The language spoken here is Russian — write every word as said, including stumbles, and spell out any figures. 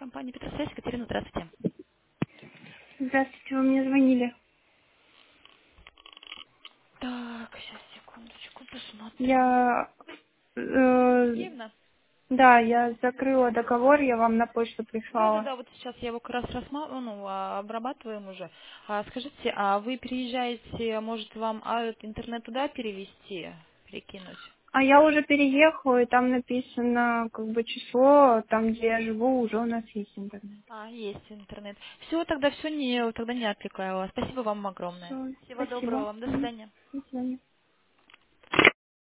Компания Петросвязь, Екатерина, здравствуйте. Здравствуйте, вы мне звонили. Так, сейчас, секундочку, посмотрю. Я, э, Сергеевна? да, я закрыла договор, я вам на почту прислала. Да-да-да, вот сейчас я его как раз рассма... ну, а, обрабатываем уже. А, скажите, а вы переезжаете, может, вам а, этот интернет туда перевести, перекинуть? А я уже переехала, и там написано, как бы, число, там, где я живу, уже у нас есть интернет. А, есть интернет. Все, тогда все, не, тогда не отвлекаю вас. Спасибо вам огромное. Все, Всего спасибо. доброго вам, до Мгм. свидания. До свидания.